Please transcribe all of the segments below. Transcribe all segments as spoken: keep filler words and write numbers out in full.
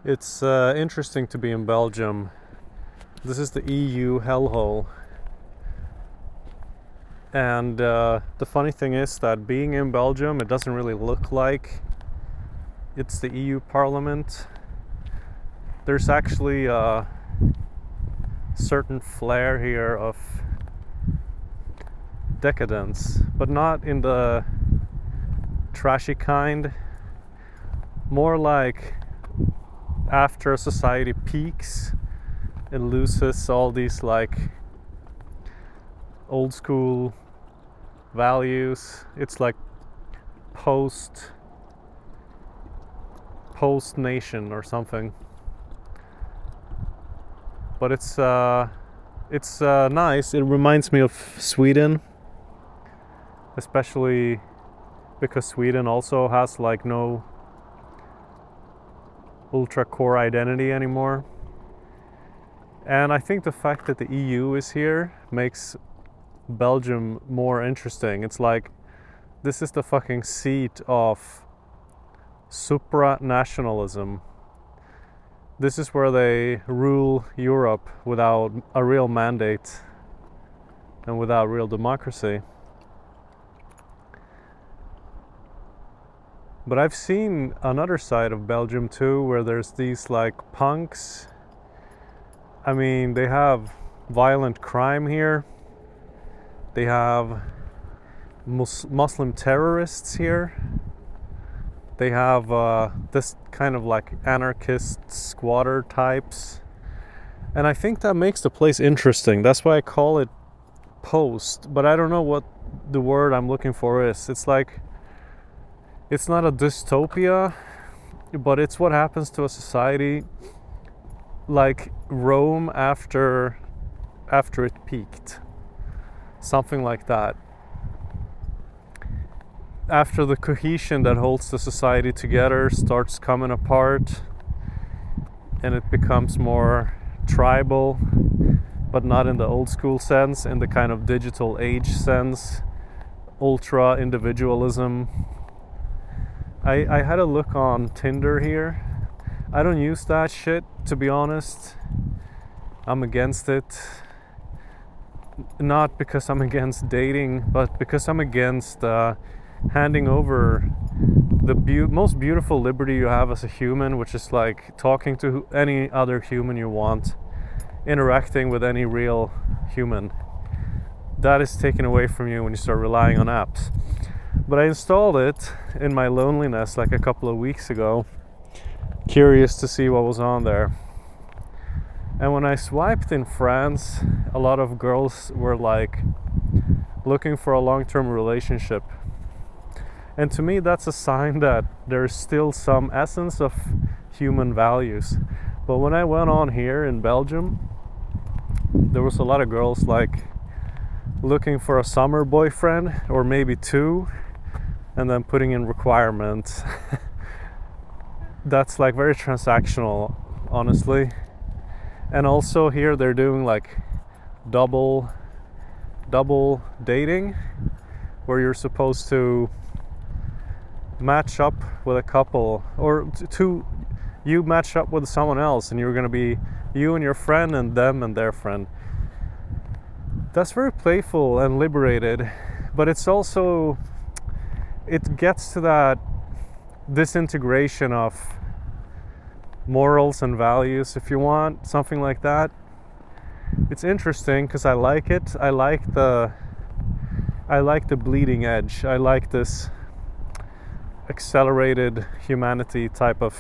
It's uh, interesting to be in Belgium. This is the E U hellhole. And uh, the funny thing is that being in Belgium, it doesn't really look like it's the E U Parliament. There's actually a certain flair here of decadence, but not in the trashy kind. More like after a society peaks, it loses all these like old school values. It's like post post nation or something. But it's uh, it's uh, nice. It reminds me of Sweden, especially because Sweden also has like no ultra core identity anymore. And I think the fact that the E U is here makes Belgium more interesting. It's like this is the fucking seat of supranationalism. This is where they rule Europe without a real mandate and without real democracy. But I've seen another side of Belgium too, where there's these like punks. I mean, they have violent crime here. They have mus- Muslim terrorists here. They have uh, this kind of like anarchist squatter types. And I think that makes the place interesting. That's why I call it post. But I don't know what the word I'm looking for is. It's like, it's not a dystopia, but it's what happens to a society like Rome after after it peaked. Something like that. After the cohesion that holds the society together starts coming apart and it becomes more tribal, but not in the old school sense, in the kind of digital age sense, ultra individualism. I, I had a look on Tinder here. I don't use that shit, to be honest. I'm against it. Not because I'm against dating, but because I'm against uh, handing over the be- most beautiful liberty you have as a human, which is like talking to any other human you want, interacting with any real human. That is taken away from you when you start relying on apps. But I installed it in my loneliness like a couple of weeks ago, curious to see what was on there. And when I swiped in France, a lot of girls were like looking for a long-term relationship. And to me, that's a sign that there's still some essence of human values. But when I went on here in Belgium, there was a lot of girls like looking for a summer boyfriend or maybe two, and then putting in requirements. That's like very transactional, honestly. And also here they're doing like double double dating, where you're supposed to match up with a couple, or two, you match up with someone else and you're gonna be you and your friend and them and their friend. That's very playful and liberated, but it's also, it gets to that disintegration of morals and values. If you want something like that, it's interesting because I like it. I like the I like the bleeding edge. I like this accelerated humanity type of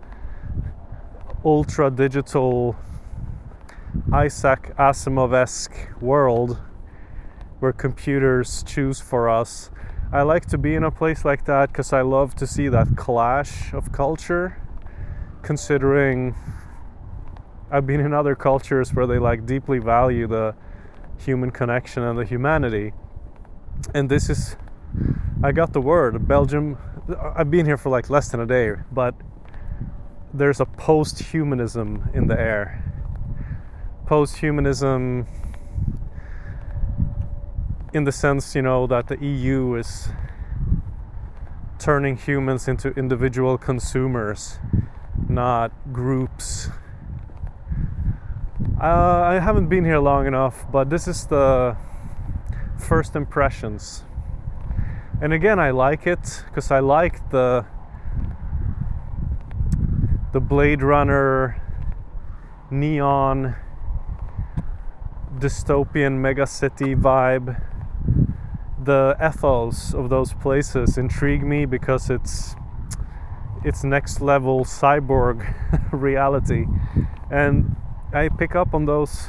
ultra digital Isaac Asimov-esque world where computers choose for us. I like to be in a place like that because I love to see that clash of culture, considering I've been in other cultures where they like deeply value the human connection and the humanity. And this is, I got the word, Belgium, I've been here for like less than a day, but there's a post-humanism in the air. Post-humanism in the sense, you know, that the E U is turning humans into individual consumers, not groups. Uh, I haven't been here long enough, but this is the first impressions. And again, I like it because I like the the Blade Runner neon dystopian megacity vibe. The ethos of those places intrigue me because it's it's next level cyborg reality, and I pick up on those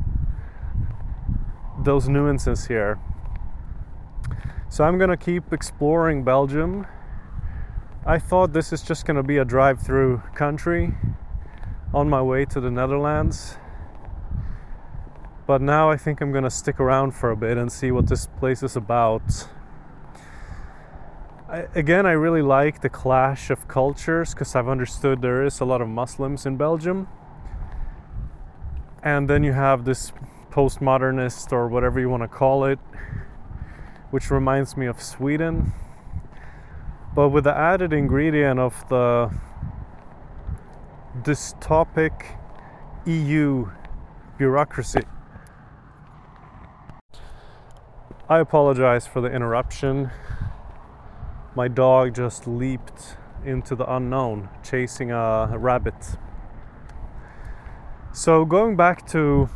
those nuances here. So I'm gonna keep exploring Belgium. I thought this is just gonna be a drive-through country on my way to the Netherlands, but now I think I'm gonna stick around for a bit and see what this place is about. I, again, I really like the clash of cultures because I've understood there is a lot of Muslims in Belgium, and then you have this postmodernist or whatever you want to call it, which reminds me of Sweden, but with the added ingredient of the dystopic E U bureaucracy. I apologize for the interruption. My dog just leaped into the unknown, chasing a rabbit. So going back to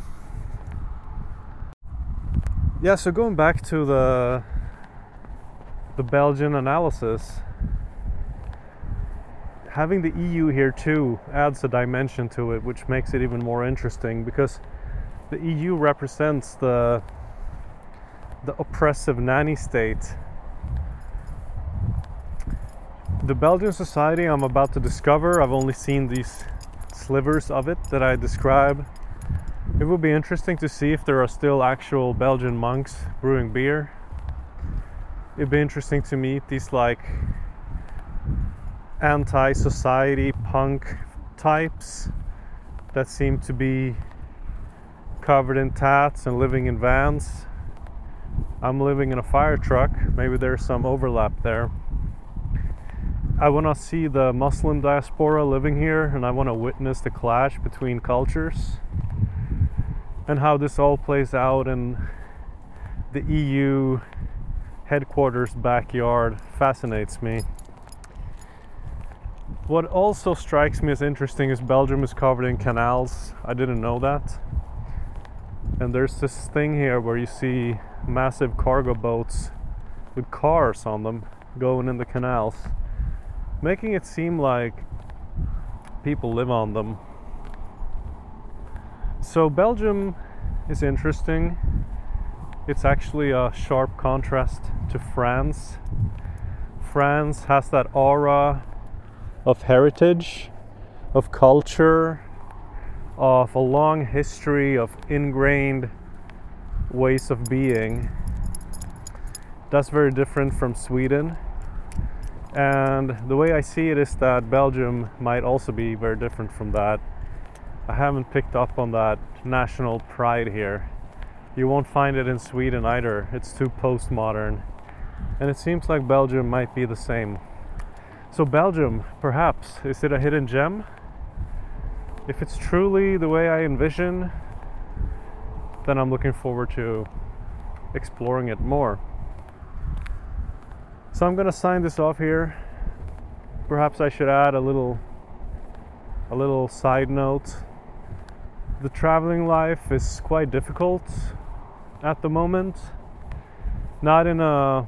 yeah, so going back to the the Belgian analysis, having the E U here too adds a dimension to it, which makes it even more interesting because the E U represents the the oppressive nanny state. The Belgian society I'm about to discover, I've only seen these slivers of it that I describe. It would be interesting to see if there are still actual Belgian monks brewing beer. It'd be interesting to meet these like anti-society punk types that seem to be covered in tats and living in vans. I'm living in a fire truck. Maybe there's some overlap there. I want to see the Muslim diaspora living here, and I want to witness the clash between cultures and how this all plays out in the E U headquarters backyard. Fascinates me. What also strikes me as interesting is Belgium is covered in canals. I didn't know that. And there's this thing here where you see massive cargo boats with cars on them going in the canals, making it seem like people live on them. So Belgium is interesting. It's actually a sharp contrast to France. France has that aura of heritage, of culture, of a long history of ingrained ways of being. That's very different from Sweden. And the way I see it is that Belgium might also be very different from that. I haven't picked up on that national pride here. You won't find it in Sweden either. It's too postmodern. And it seems like Belgium might be the same. So Belgium, perhaps, is it a hidden gem? If it's truly the way I envision, then I'm looking forward to exploring it more. So I'm gonna sign this off here. Perhaps I should add a little a little side note. The traveling life is quite difficult at the moment. Not in a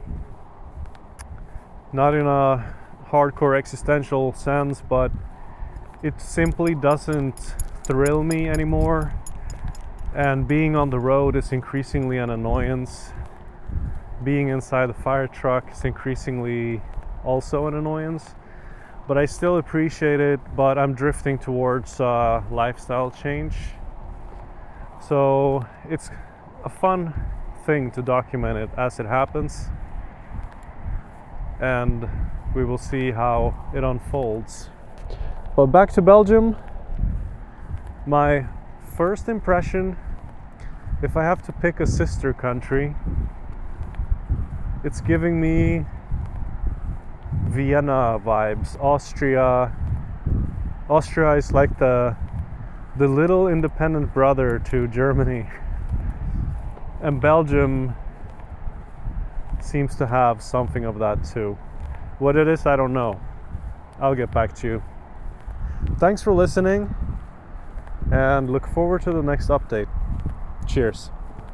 not in a hardcore existential sense, but it simply doesn't thrill me anymore. And being on the road is increasingly an annoyance. Being inside the fire truck is increasingly also an annoyance. But I still appreciate it, but I'm drifting towards uh, lifestyle change. So it's a fun thing to document it as it happens. And we will see how it unfolds. But back to Belgium. My first impression, if I have to pick a sister country, it's giving me Vienna vibes, Austria, Austria is like the the little independent brother to Germany, and Belgium seems to have something of that too. What it is, I don't know. I'll get back to you. Thanks for listening, and look forward to the next update. Cheers.